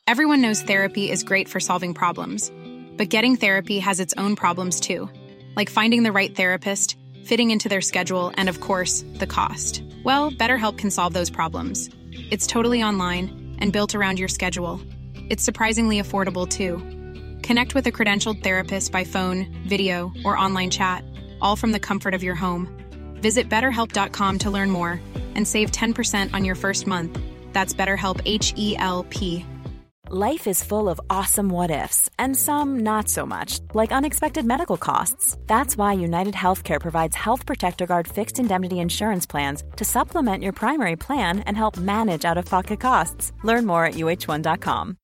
Everyone knows therapy is great for solving problems, but getting therapy has its own problems too, like finding the right therapist, fitting into their schedule, and of course, the cost. Well, BetterHelp can solve those problems. It's totally online and built around your schedule. It's surprisingly affordable too. Connect with a credentialed therapist by phone, video, or online chat, all from the comfort of your home. Visit BetterHelp.com to learn more and save 10% on your first month. That's BetterHelp, H-E-L-P. Life is full of awesome what-ifs, and some not so much, like unexpected medical costs. That's why United Healthcare provides Health Protector Guard fixed indemnity insurance plans to supplement your primary plan and help manage out-of-pocket costs. Learn more at UH1.com.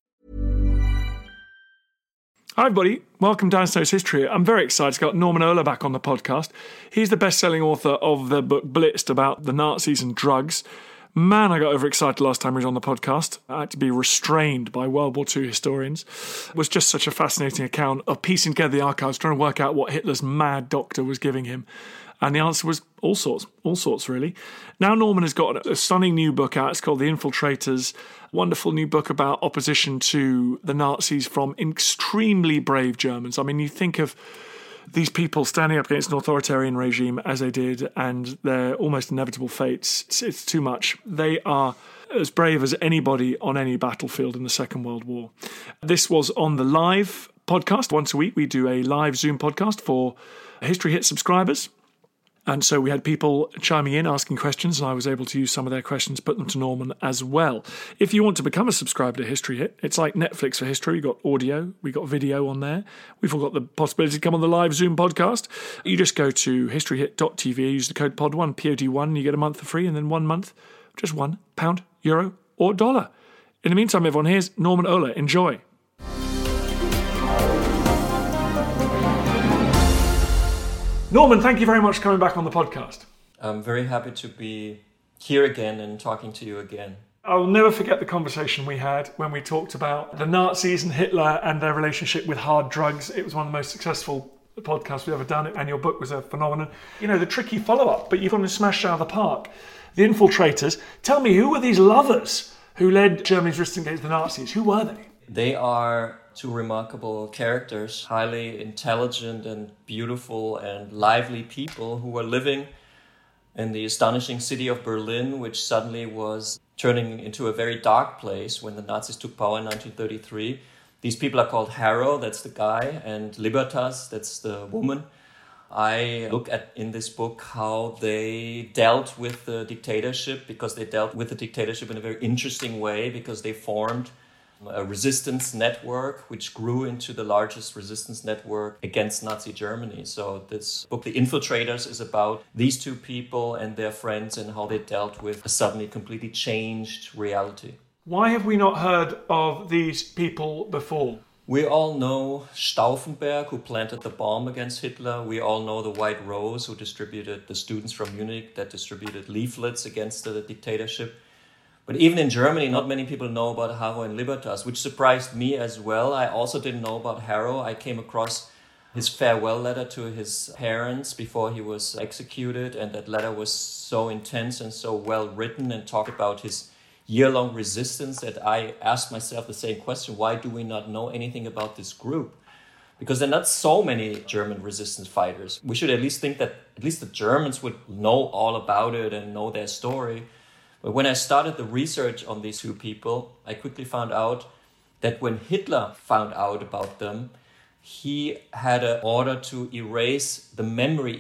Hi, everybody. Welcome to Dan Snow's History. I'm very excited to get Norman Ohler back on the podcast. He's the best-selling author of the book Blitzed about the Nazis and drugs. Man, I got overexcited last time he was on the podcast. I had to be restrained by World War II historians. It was just such a fascinating account of piecing together the archives, trying to work out what Hitler's mad doctor was giving him. And the answer was all sorts really. Now Norman has got a stunning new book out. It's called The Infiltrators, a wonderful new book about opposition to the Nazis from extremely brave Germans. I mean, you think of these people standing up against an authoritarian regime as they did and their almost inevitable fates. It's too much. They are as brave as anybody on any battlefield in the Second World War. This was on the live podcast. Once a week, we do a live Zoom podcast for History Hit subscribers. And so we had people chiming in, asking questions, and I was able to use some of their questions, put them to Norman as well. If you want to become a subscriber to History Hit, it's like Netflix for history. We've got audio, we've got video on there. We've all got the possibility to come on the live Zoom podcast. You just go to historyhit.tv, use the code POD1, POD1, and you get a month for free, and then 1 month, just £1, euro, or dollar. In the meantime, everyone, here's Norman Ohler. Enjoy. Norman, thank you very much for coming back on the podcast. I'm very happy to be here again and talking to you again. I'll never forget the conversation we had when we talked about the Nazis and Hitler and their relationship with hard drugs. It was one of the most successful podcasts we've ever done, and your book was a phenomenon. You know, the tricky follow-up, but you've gone and smashed out of the park. The Infiltrators. Tell me, who were these lovers who led Germany's resistance against the Nazis? Who were they? They are two remarkable characters, highly intelligent and beautiful and lively people who were living in the astonishing city of Berlin, which suddenly was turning into a very dark place when the Nazis took power in 1933. These people are called Harrow, that's the guy, and Libertas, that's the woman. I look at in this book how they dealt with the dictatorship, because they dealt with the dictatorship in a very interesting way, because they formed a resistance network which grew into the largest resistance network against Nazi Germany. So this book, The Infiltrators, is about these two people and their friends and how they dealt with a suddenly completely changed reality. Why have we not heard of these people before? We all know Stauffenberg, who planted the bomb against Hitler. We all know the White Rose, who distributed the students from Munich that distributed leaflets against the dictatorship. But even in Germany, not many people know about Harrow and Libertas, which surprised me as well. I also didn't know about Harrow. I came across his farewell letter to his parents before he was executed, and that letter was so intense and so well written and talked about his year-long resistance that I asked myself the same question: why do we not know anything about this group? Because there are not so many German resistance fighters. We should at least think that at least the Germans would know all about it and know their story. But when I started the research on these two people, I quickly found out that when Hitler found out about them, he had an order to erase the memory,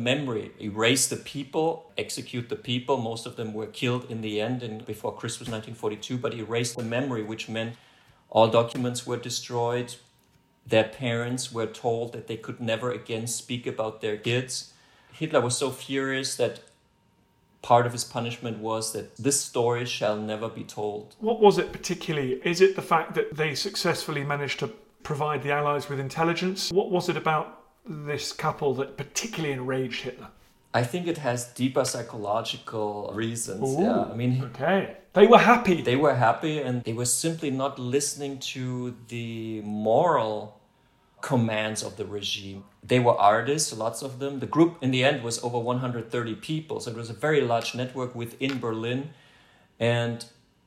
erase the people, execute the people. Most of them were killed in the end and before Christmas 1942, but erase the memory, which meant all documents were destroyed. Their parents were told that they could never again speak about their kids. Hitler was so furious that part of his punishment was that this story shall never be told. What was it particularly? Is it the fact that they successfully managed to provide the Allies with intelligence? What was it about this couple that particularly enraged Hitler? I think it has deeper psychological reasons. Ooh, yeah, I mean, okay. They were happy. They were happy, and they were simply not listening to the moral commands of the regime. They were artists, lots of them. The group in the end was over 130 people, so it was a very large network within Berlin. And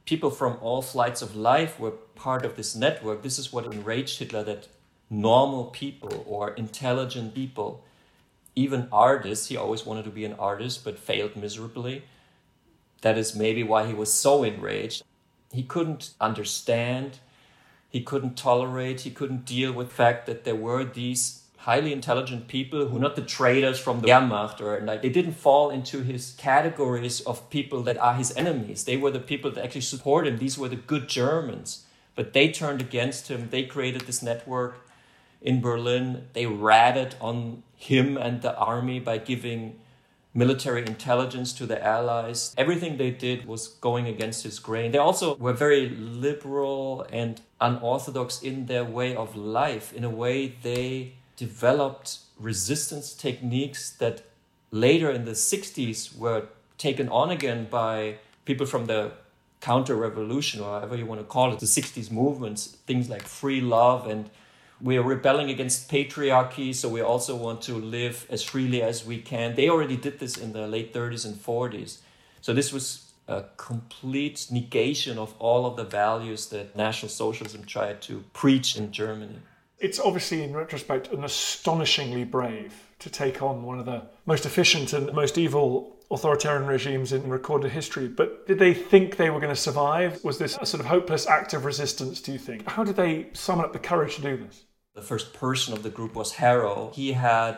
people from all flights of life were part of this network. This is what enraged Hitler, that normal people or intelligent people, even artists, he always wanted to be an artist but failed miserably. That is maybe why he was so enraged. He couldn't understand, he couldn't tolerate, he couldn't deal with the fact that there were these highly intelligent people who, not the traitors from the Wehrmacht, or like, they didn't fall into his categories of people that are his enemies. They were the people that actually support him. These were the good Germans. But they turned against him. They created this network in Berlin. They ratted on him and the army by giving military intelligence to the Allies. Everything they did was going against his grain. They also were very liberal and unorthodox in their way of life. In a way, they developed resistance techniques that later in the 60s were taken on again by people from the counter-revolution, or however you want to call it, the 60s movements, things like free love, and we are rebelling against patriarchy, so we also want to live as freely as we can. They already did this in the late 30s and 40s. So this was a complete negation of all of the values that National Socialism tried to preach in Germany. It's obviously, in retrospect, an astonishingly brave to take on one of the most efficient and most evil authoritarian regimes in recorded history. But did they think they were going to survive? Was this a sort of hopeless act of resistance, do you think? How did they summon up the courage to do this? The first person of the group was Harro. He had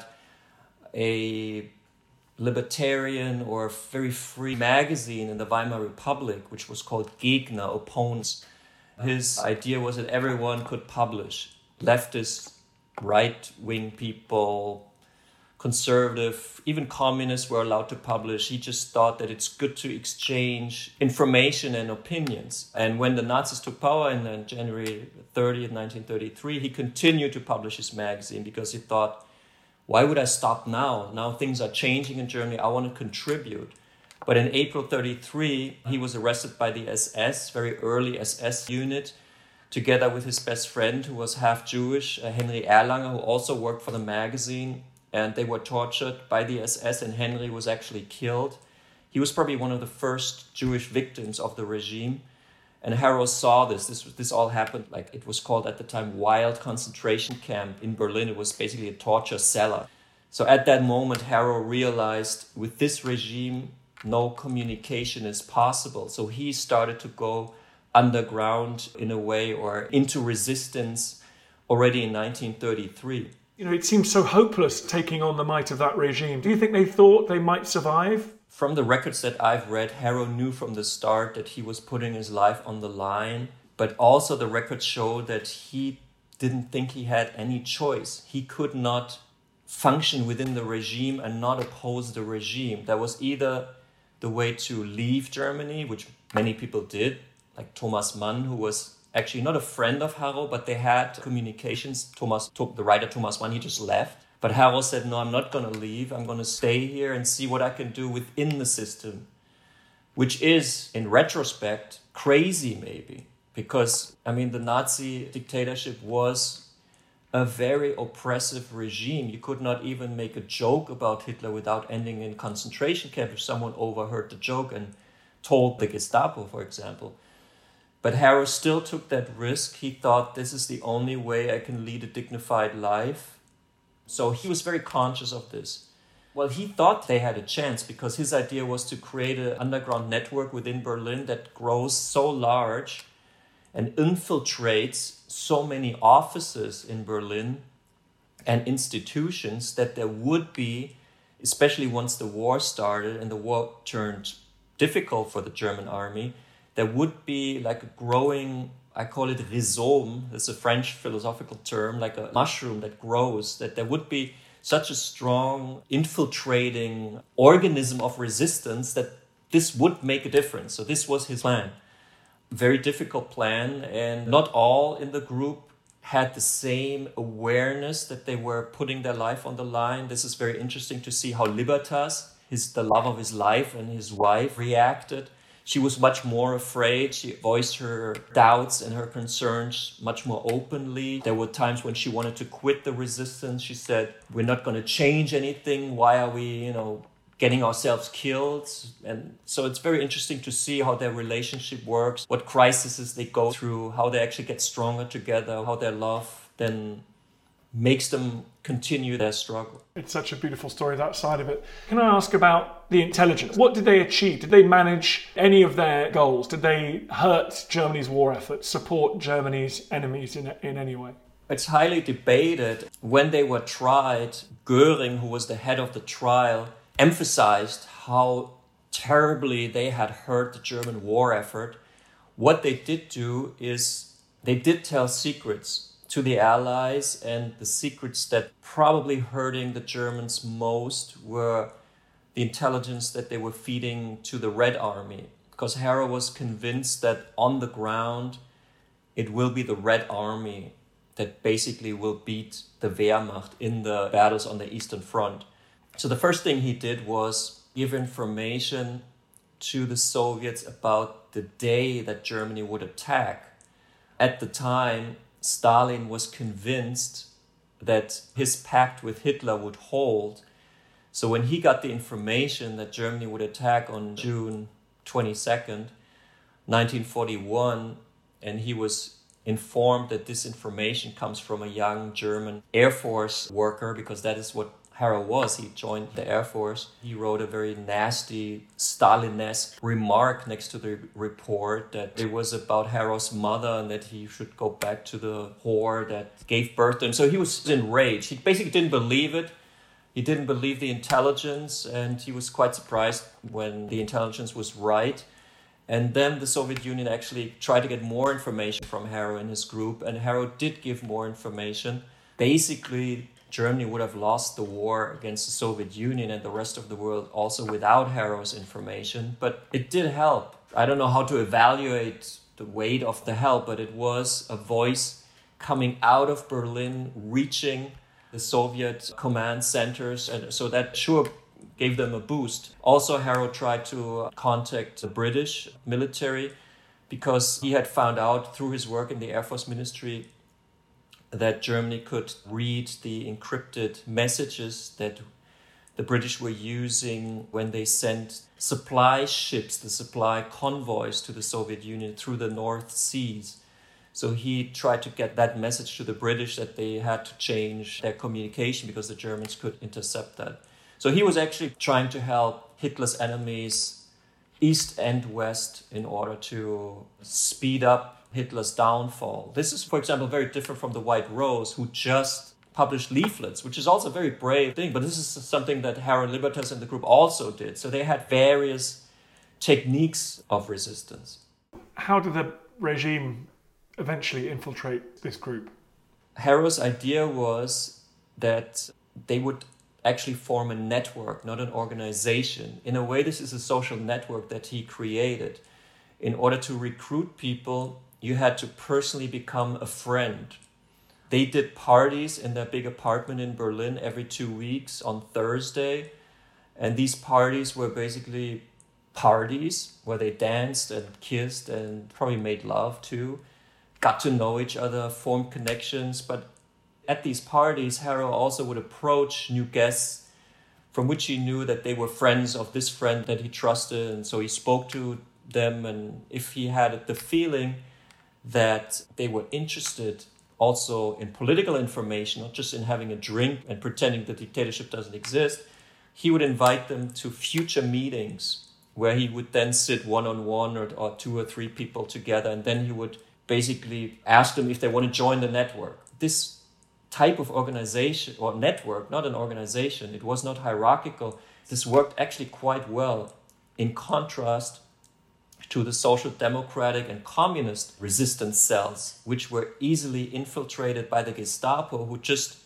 a libertarian or very free magazine in the Weimar Republic, which was called Gegner, Opponents. His idea was that everyone could publish. Leftist, right-wing people, conservative, even communists were allowed to publish. He just thought that it's good to exchange information and opinions. And when the Nazis took power in January 30th, 1933, he continued to publish his magazine because he thought, why would I stop now? Now things are changing in Germany. I want to contribute. But in April 1933, he was arrested by the SS, very early SS unit, together with his best friend, who was half Jewish, Henry Erlanger, who also worked for the magazine. And they were tortured by the SS, and Henry was actually killed. He was probably one of the first Jewish victims of the regime. And Harro saw this. This all happened, like it was called at the time, Wild Concentration Camp in Berlin. It was basically a torture cellar. So at that moment, Harro realized with this regime, no communication is possible. So he started to go underground in a way, or into resistance already in 1933. You know, it seems so hopeless taking on the might of that regime. Do you think they thought they might survive? From the records that I've read, Harro knew from the start that he was putting his life on the line, but also the records show that he didn't think he had any choice. He could not function within the regime and not oppose the regime. That was either the way to leave Germany, which many people did, like Thomas Mann, who was actually not a friend of Harro, but they had communications. The writer Thomas Mann, he just left. But Harro said, no, I'm not going to leave. I'm going to stay here and see what I can do within the system, which is, in retrospect, crazy maybe. Because, I mean, the Nazi dictatorship was a very oppressive regime. You could not even make a joke about Hitler without ending in concentration camp if someone overheard the joke and told the Gestapo, for example. But Harro still took that risk. He thought, this is the only way I can lead a dignified life. So he was very conscious of this. Well, he thought they had a chance because his idea was to create an underground network within Berlin that grows so large and infiltrates so many offices in Berlin and institutions that there would be, especially once the war started and the war turned difficult for the German army, there would be like a growing, I call it rhizome, it's a French philosophical term, like a mushroom that grows, that there would be such a strong infiltrating organism of resistance that this would make a difference. So this was his plan. Very difficult plan, and not all in the group had the same awareness that they were putting their life on the line. This is very interesting to see how Libertas, the love of his life, and his wife reacted. She was much more afraid. She voiced her doubts and her concerns much more openly. There were times when she wanted to quit the resistance. She said, we're not going to change anything. Why are we, getting ourselves killed. And so it's very interesting to see how their relationship works, what crises they go through, how they actually get stronger together, how their love then makes them continue their struggle. It's such a beautiful story, that side of it. Can I ask about the intelligence? What did they achieve? Did they manage any of their goals? Did they hurt Germany's war efforts, support Germany's enemies in any way? It's highly debated. When they were tried, Göring, who was the head of the trial, emphasized how terribly they had hurt the German war effort. What they did do is they did tell secrets to the Allies, and the secrets that probably hurting the Germans most were the intelligence that they were feeding to the Red Army. Because Harro was convinced that on the ground, it will be the Red Army that basically will beat the Wehrmacht in the battles on the Eastern Front. So the first thing he did was give information to the Soviets about the day that Germany would attack. At the time, Stalin was convinced that his pact with Hitler would hold. So when he got the information that Germany would attack on June 22nd, 1941, and he was informed that this information comes from a young German Air Force worker, because that is what Harro was. He joined the Air Force. He wrote a very nasty Stalinesque remark next to the report that it was about Harro's mother and that he should go back to the whore that gave birth to him. So he was enraged. He basically didn't believe it. He didn't believe the intelligence, and he was quite surprised when the intelligence was right. And then the Soviet Union actually tried to get more information from Harro and his group, and Harro did give more information. Basically, Germany would have lost the war against the Soviet Union and the rest of the world also without Harro's information, but it did help. I don't know how to evaluate the weight of the help, but it was a voice coming out of Berlin, reaching the Soviet command centers, and so that sure gave them a boost. Also, Harro tried to contact the British military because he had found out through his work in the Air Force Ministry that Germany could read the encrypted messages that the British were using when they sent supply ships, the supply convoys to the Soviet Union through the North Seas. So he tried to get that message to the British that they had to change their communication because the Germans could intercept that. So he was actually trying to help Hitler's enemies, East and West, in order to speed up Hitler's downfall. This is, for example, very different from the White Rose, who just published leaflets, which is also a very brave thing. But this is something that Harro and Libertas and the group also did. So they had various techniques of resistance. How did the regime eventually infiltrate this group? Harro's idea was that they would actually form a network, not an organization. In a way, this is a social network that he created. In order to recruit people, you had to personally become a friend. They did parties in their big apartment in Berlin every 2 weeks on Thursday. And these parties were basically parties where they danced and kissed and probably made love too, got to know each other, formed connections. But at these parties, Harro also would approach new guests from which he knew that they were friends of this friend that he trusted. And so he spoke to them, and if he had the feeling that they were interested also in political information, not just in having a drink and pretending the dictatorship doesn't exist, he would invite them to future meetings where he would then sit one-on-one or 2 or 3 people together, and then he would basically ask them if they want to join the network. This type of organization or network, not an organization, it was not hierarchical. This worked actually quite well in contrast to the social democratic and communist resistance cells, which were easily infiltrated by the Gestapo, who just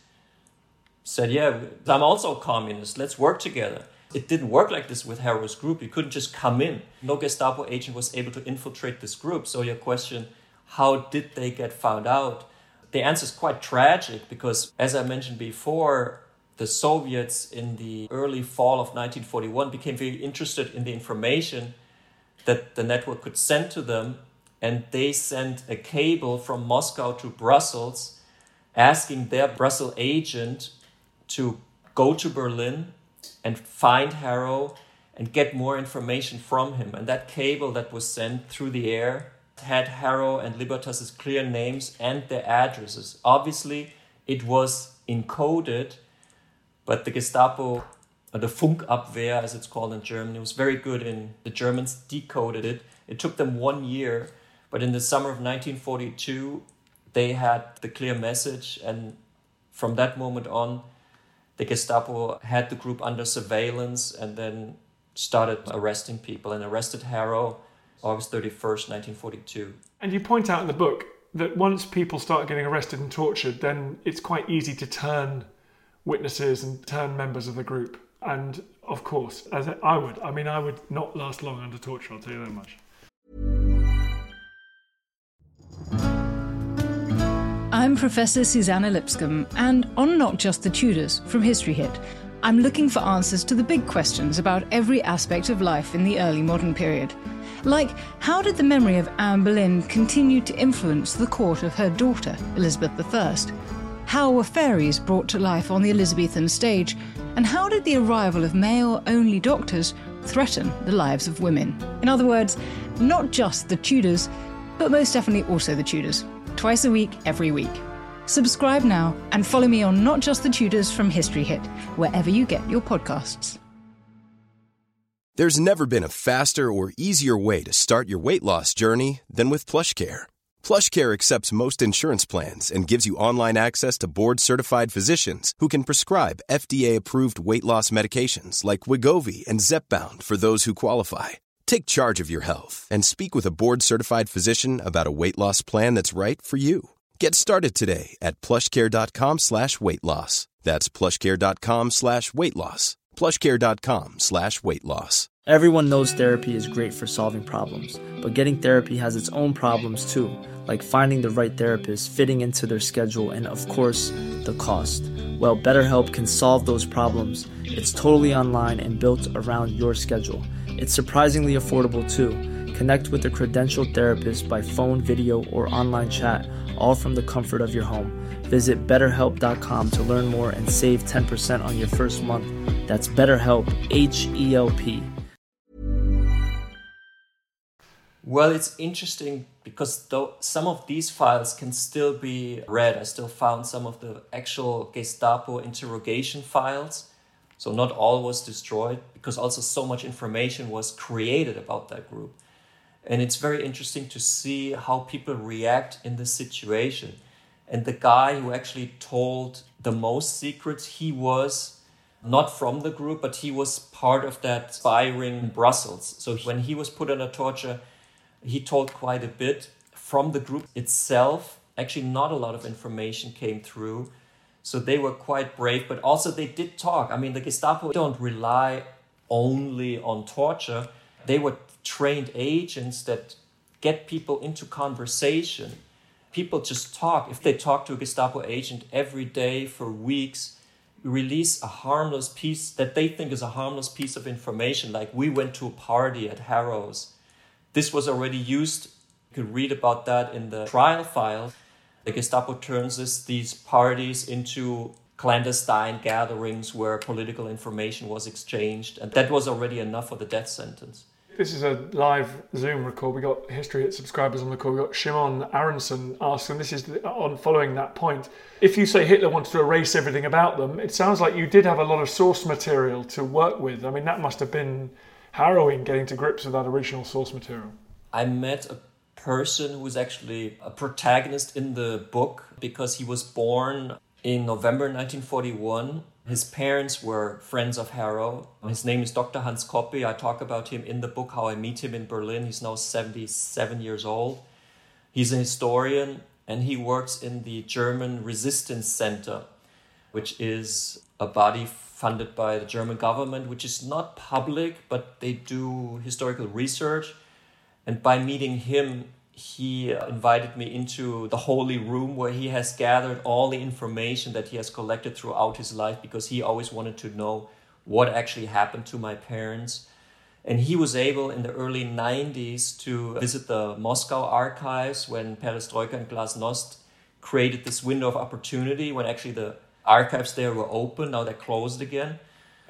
said, yeah, I'm also a communist, let's work together. It didn't work like this with Harro's group. You couldn't just come in. No Gestapo agent was able to infiltrate this group. So your question, how did they get found out? The answer is quite tragic because, as I mentioned before, the Soviets in the early fall of 1941 became very interested in the information that the network could send to them, and they sent a cable from Moscow to Brussels asking their Brussels agent to go to Berlin and find Harrow and get more information from him. And that cable that was sent through the air had Harrow and Libertas's clear names and their addresses. Obviously, it was encoded, but the Gestapo, or the Funkabwehr, as it's called in Germany, was very good in, the Germans decoded it. It took them 1 year, but in the summer of 1942, they had the clear message, and from that moment on, the Gestapo had the group under surveillance and then started arresting people and arrested Harrow August 31st, 1942. And you point out in the book that once people start getting arrested and tortured, then it's quite easy to turn witnesses and turn members of the group. And of course, as I would not last long under torture, I'll tell you that much. I'm Professor Susanna Lipscomb, and on Not Just the Tudors from History Hit, I'm looking for answers to the big questions about every aspect of life in the early modern period. Like, how did the memory of Anne Boleyn continue to influence the court of her daughter, Elizabeth I? How were fairies brought to life on the Elizabethan stage? And how did the arrival of male-only doctors threaten the lives of women? In other words, not just the Tudors, but most definitely also the Tudors. Twice a week, every week. Subscribe now and follow me on Not Just the Tudors from History Hit, wherever you get your podcasts. There's never been a faster or easier way to start your weight loss journey than with PlushCare. PlushCare accepts most insurance plans and gives you online access to board-certified physicians who can prescribe FDA-approved weight loss medications like Wegovy and Zepbound for those who qualify. Take charge of your health and speak with a board-certified physician about a weight loss plan that's right for you. Get started today at plushcare.com/weight loss. That's plushcare.com/weight loss. plushcare.com/weight loss. Everyone knows therapy is great for solving problems, but getting therapy has its own problems too, like finding the right therapist, fitting into their schedule, and of course, the cost. Well, BetterHelp can solve those problems. It's totally online and built around your schedule. It's surprisingly affordable too. Connect with a credentialed therapist by phone, video, or online chat, all from the comfort of your home. Visit BetterHelp.com to learn more and save 10% on your first month. That's BetterHelp, H-E-L-P. Well, it's interesting because though some of these files can still be read, I still found some of the actual Gestapo interrogation files. So not all was destroyed because also so much information was created about that group. And it's very interesting to see how people react in this situation. And the guy who actually told the most secrets, he was not from the group, but he was part of that spy ring in Brussels. So when he was put under torture, he told quite a bit. From the group itself, actually not a lot of information came through. So they were quite brave, but also they did talk. I mean, the Gestapo don't rely only on torture. They were trained agents that get people into conversation. People just talk. If they talk to a Gestapo agent every day for weeks, release a harmless piece that they think is a harmless piece of information, like we went to a party at Harrow's. This was already used. You could read about that in the trial file. The Gestapo turns these parties into clandestine gatherings where political information was exchanged, and that was already enough for the death sentence. This is a live Zoom record. We got History Hit subscribers on the call. We got Shimon Aronson asking, this is on following that point. If you say Hitler wanted to erase everything about them, it sounds like you did have a lot of source material to work with. I mean, that must have been harrowing getting to grips with that original source material. I met a person who was actually a protagonist in the book because he was born in November 1941. His parents were friends of Harrow. His name is Dr. Hans Koppe. I talk about him in the book, how I meet him in Berlin. He's now 77 years old. He's a historian and he works in the German Resistance Center, which is a body funded by the German government, which is not public, but they do historical research. And by meeting him, he invited me into the holy room where he has gathered all the information that he has collected throughout his life, because he always wanted to know what actually happened to my parents. And he was able in the early 90s to visit the Moscow archives when Perestroika and Glasnost created this window of opportunity when actually the archives there were open. Now they're closed again.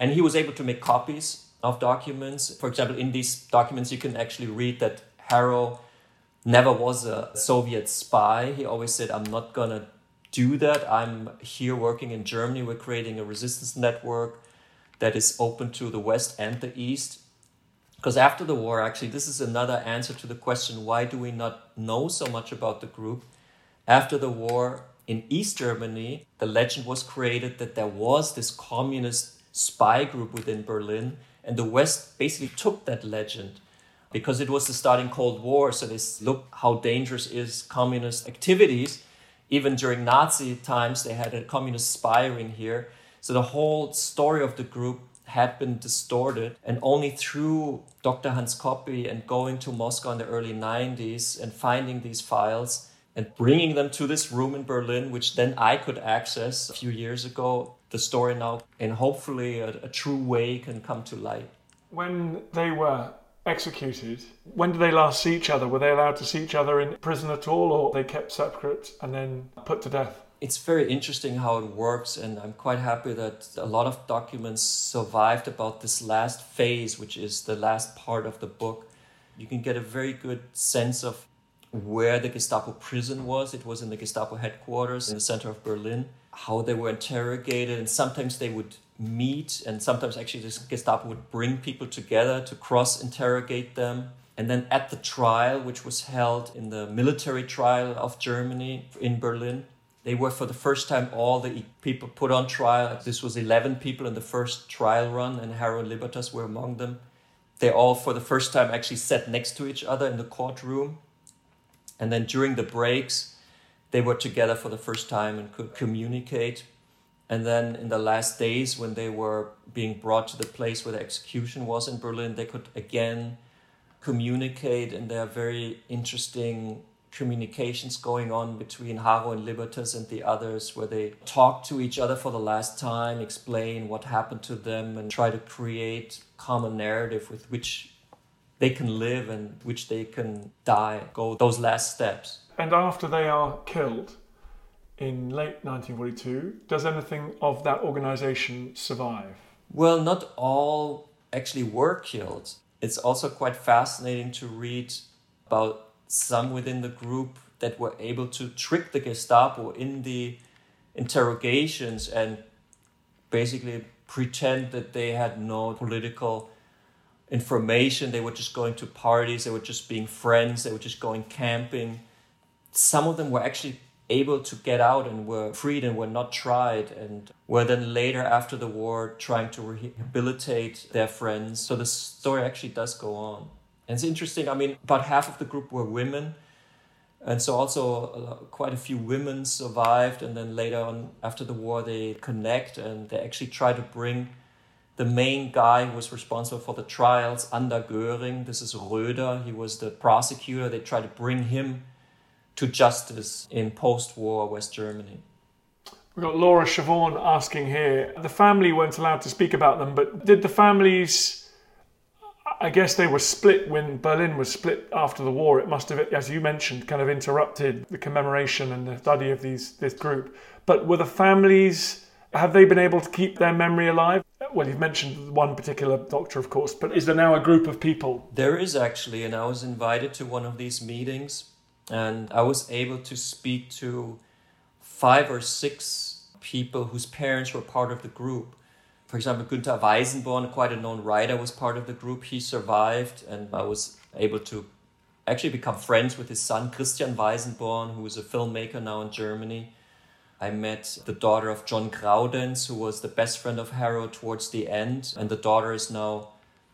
And he was able to make copies of documents. For example, in these documents, you can actually read that Harro never was a Soviet spy. He always said, I'm not going to do that. I'm here working in Germany. We're creating a resistance network that is open to the West and the East. Because after the war, actually, this is another answer to the question, why do we not know so much about the group? After the war, in East Germany, the legend was created that there was this communist spy group within Berlin, and the West basically took that legend because it was the starting Cold War. So they look how dangerous is communist activities. Even during Nazi times, they had a communist spy ring here. So the whole story of the group had been distorted, and only through Dr. Hans Koppe and going to Moscow in the early 90s and finding these files and bringing them to this room in Berlin, which then I could access a few years ago, the story now in hopefully a true way can come to light. When they were executed, when did they last see each other? Were they allowed to see each other in prison at all, or they kept separate and then put to death? It's very interesting how it works, and I'm quite happy that a lot of documents survived about this last phase, which is the last part of the book. You can get a very good sense of where the Gestapo prison was. It was in the Gestapo headquarters in the center of Berlin, how they were interrogated, and sometimes they would meet, and sometimes actually the Gestapo would bring people together to cross-interrogate them. And then at the trial, which was held in the military trial of Germany in Berlin, they were for the first time all the people put on trial. This was 11 people in the first trial run, and Harro and Libertas were among them. They all for the first time actually sat next to each other in the courtroom. And then during the breaks, they were together for the first time and could communicate. And then in the last days, when they were being brought to the place where the execution was in Berlin, they could again communicate. And there are very interesting communications going on between Harro and Libertas and the others, where they talk to each other for the last time, explain what happened to them, and try to create common narrative with which they can live and which they can die, go those last steps. And after they are killed in late 1942, does anything of that organization survive? Well, not all actually were killed. It's also quite fascinating to read about some within the group that were able to trick the Gestapo in the interrogations and basically pretend that they had no political information. They were just going to parties, they were just being friends, they were just going camping. Some of them were actually able to get out and were freed and were not tried, and were then later after the war trying to rehabilitate their friends. So the story actually does go on. And it's interesting, I mean, about half of the group were women, and so also quite a few women survived, and then later on after the war they connect and they actually try to bring the main guy who was responsible for the trials, Ander Göring. This is Röder, he was the prosecutor. They try to bring him to justice in post-war West Germany. We've got Laura Siobhan asking here, the family weren't allowed to speak about them, but did the families, I guess they were split when Berlin was split after the war. It must have, as you mentioned, kind of interrupted the commemoration and the study of this group. But were the families, have they been able to keep their memory alive? Well, you've mentioned one particular doctor, of course, but is there now a group of people? There is actually, and I was invited to one of these meetings, and I was able to speak to 5 or 6 people whose parents were part of the group. For example, Günther Weisenborn, quite a known writer, was part of the group. He survived, and I was able to actually become friends with his son, Christian Weisenborn, who is a filmmaker now in Germany. I met the daughter of John Graudenz, who was the best friend of Harro towards the end. And the daughter is now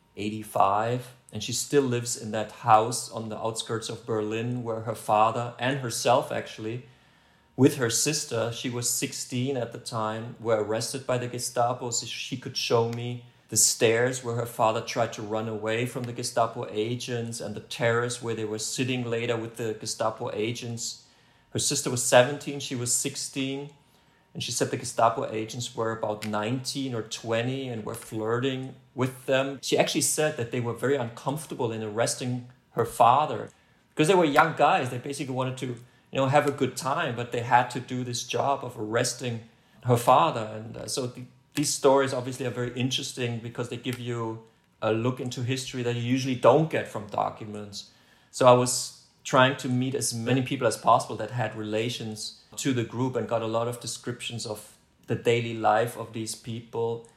85. And she still lives in that house on the outskirts of Berlin where her father and herself actually, with her sister, she was 16 at the time, were arrested by the Gestapo. So she could show me the stairs where her father tried to run away from the Gestapo agents and the terrace where they were sitting later with the Gestapo agents. Her sister was 17, she was 16, and she said the Gestapo agents were about 19 or 20 and were flirting with them. She actually said that they were very uncomfortable in arresting her father because they were young guys. They basically wanted to, have a good time, but they had to do this job of arresting her father. And so these stories obviously are very interesting because they give you a look into history that you usually don't get from documents. So I was trying to meet as many people as possible that had relations to the group and got a lot of descriptions of the daily life of these people,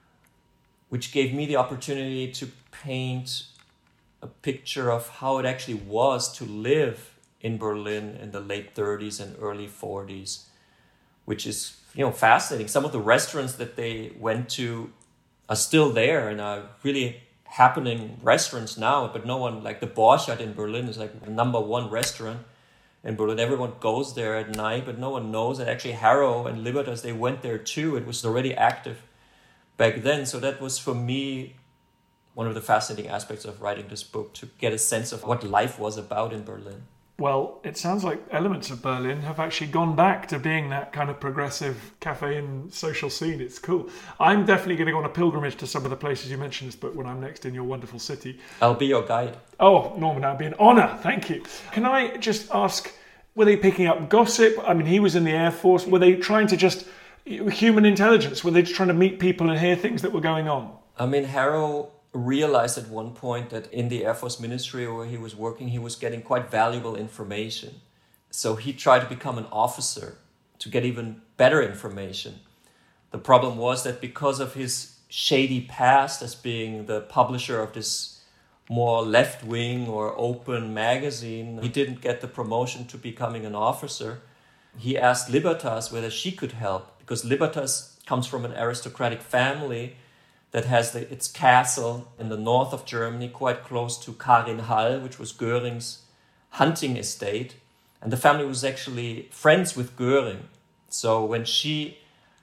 which gave me the opportunity to paint a picture of how it actually was to live in Berlin in the late 30s and early 40s, which is, fascinating. Some of the restaurants that they went to are still there and are really happening restaurants now, but no one, like the Borchardt in Berlin is like the number one restaurant in Berlin. Everyone goes there at night, but no one knows that actually Harrow and Libertas, they went there too. It was already active back then. So that was, for me, one of the fascinating aspects of writing this book, to get a sense of what life was about in Berlin. Well, it sounds like elements of Berlin have actually gone back to being that kind of progressive cafe and social scene. It's cool. I'm definitely going to go on a pilgrimage to some of the places you mentioned in this book when I'm next in your wonderful city. I'll be your guide. Oh, Norman, that'd be an honour. Thank you. Can I just ask, were they picking up gossip? I mean, he was in the Air Force. Were they trying to just... human intelligence? Were they just trying to meet people and hear things that were going on? I mean, Harrow realized at one point that in the Air Force Ministry where he was working, he was getting quite valuable information. So he tried to become an officer to get even better information. The problem was that because of his shady past as being the publisher of this more left-wing or open magazine, he didn't get the promotion to becoming an officer. He asked Libertas whether she could help, because Libertas comes from an aristocratic family that has its castle in the north of Germany, quite close to Karinhall, which was Göring's hunting estate. And the family was actually friends with Göring. So when she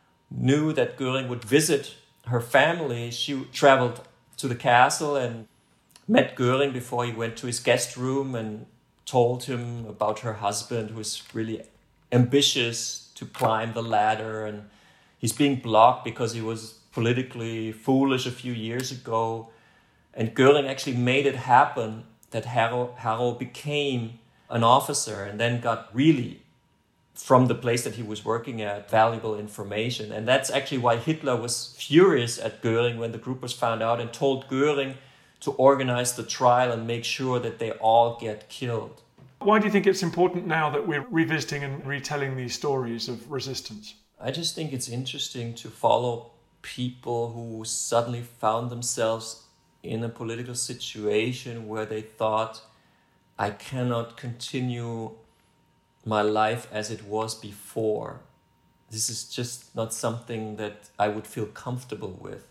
knew that Göring would visit her family, she traveled to the castle and met Göring before he went to his guest room and told him about her husband, who is really ambitious to climb the ladder. And he's being blocked because he was politically foolish a few years ago. And Göring actually made it happen that Harrow became an officer and then got really, from the place that he was working at, valuable information. And that's actually why Hitler was furious at Göring when the group was found out and told Göring to organize the trial and make sure that they all get killed. Why do you think it's important now that we're revisiting and retelling these stories of resistance? I just think it's interesting to follow people who suddenly found themselves in a political situation where they thought, I cannot continue my life as it was before. This is just not something that I would feel comfortable with.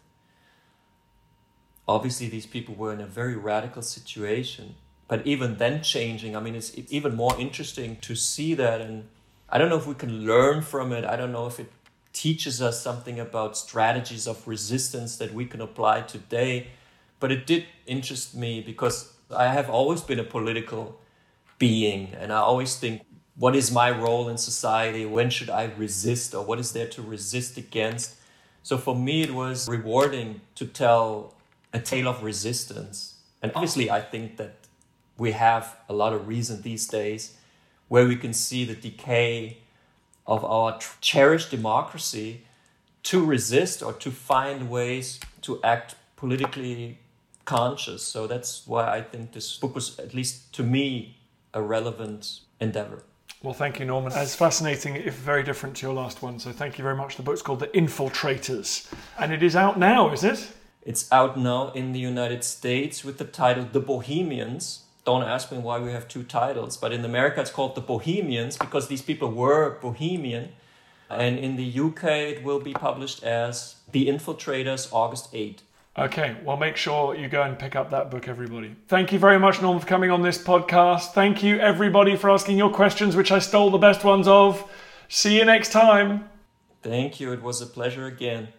Obviously, these people were in a very radical situation, but even then changing, I mean, it's even more interesting to see that. And I don't know if we can learn from it. I don't know if it teaches us something about strategies of resistance that we can apply today. But it did interest me because I have always been a political being. And I always think, what is my role in society? When should I resist? Or what is there to resist against? So for me, it was rewarding to tell a tale of resistance. And obviously, I think that we have a lot of reason these days where we can see the decay of our cherished democracy to resist or to find ways to act politically conscious. So that's why I think this book was, at least to me, a relevant endeavor. Well, thank you, Norman. It's fascinating, if very different to your last one. So thank you very much. The book's called The Infiltrators. And it is out now, is it? It's out now in the United States with the title The Bohemians. Don't ask me why we have two titles, but in America it's called The Bohemians because these people were Bohemian. And in the UK it will be published as The Infiltrators, August 8. Okay, well, make sure you go and pick up that book, everybody. Thank you very much, Norman, for coming on this podcast. Thank you, everybody, for asking your questions, which I stole the best ones of. See you next time. Thank you. It was a pleasure again.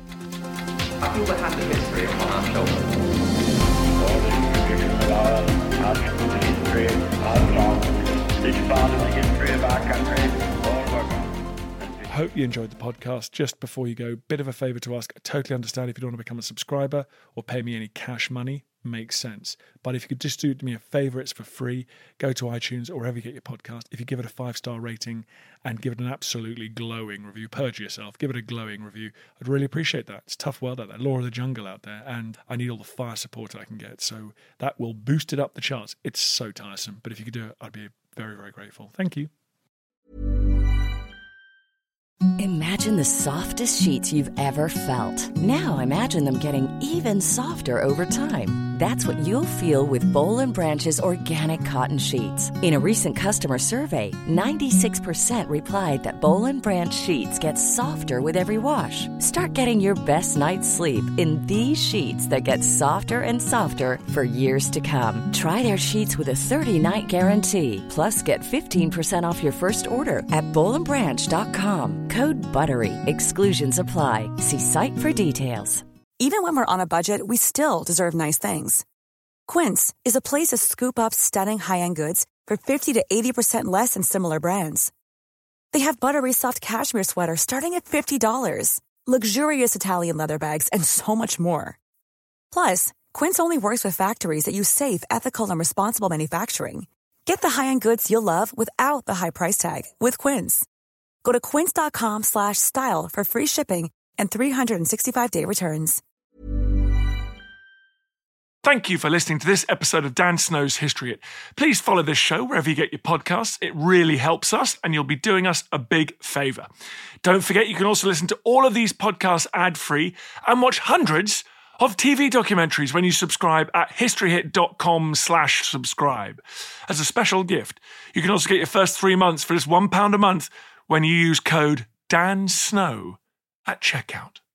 I feel the happy history on our shoulders. I hope you enjoyed the podcast. Just before you go, bit of a favour to ask. I totally understand if you don't want to become a subscriber or pay me any cash money. makes sense. But if you could just do me a favour, it's for free. Go to iTunes or wherever you get your podcast. If you give it a 5-star rating and give it an absolutely glowing review, purge yourself, give it a glowing review, I'd really appreciate that. It's a tough world out there, law of the jungle out there, and I need all the fire support I can get. So that will boost it up the charts. It's so tiresome. But if you could do it, I'd be very, very grateful. Thank you. Imagine the softest sheets you've ever felt. Now imagine them getting even softer over time. That's what you'll feel with Boll & Branch's organic cotton sheets. In a recent customer survey, 96% replied that Boll & Branch sheets get softer with every wash. Start getting your best night's sleep in these sheets that get softer and softer for years to come. Try their sheets with a 30-night guarantee. Plus, get 15% off your first order at bollandbranch.com. Code BUTTERY. Exclusions apply. See site for details. Even when we're on a budget, we still deserve nice things. Quince is a place to scoop up stunning high-end goods for 50 to 80% less than similar brands. They have buttery soft cashmere sweaters starting at $50, luxurious Italian leather bags, and so much more. Plus, Quince only works with factories that use safe, ethical, and responsible manufacturing. Get the high-end goods you'll love without the high price tag with Quince. Go to quince.com/style for free shipping and 365-day returns. Thank you for listening to this episode of Dan Snow's History Hit. Please follow this show wherever you get your podcasts. It really helps us, and you'll be doing us a big favour. Don't forget, you can also listen to all of these podcasts ad-free and watch hundreds of TV documentaries when you subscribe at historyhit.com/subscribe. As a special gift, you can also get your first 3 months for just £1 a month when you use code DANSNOW at checkout.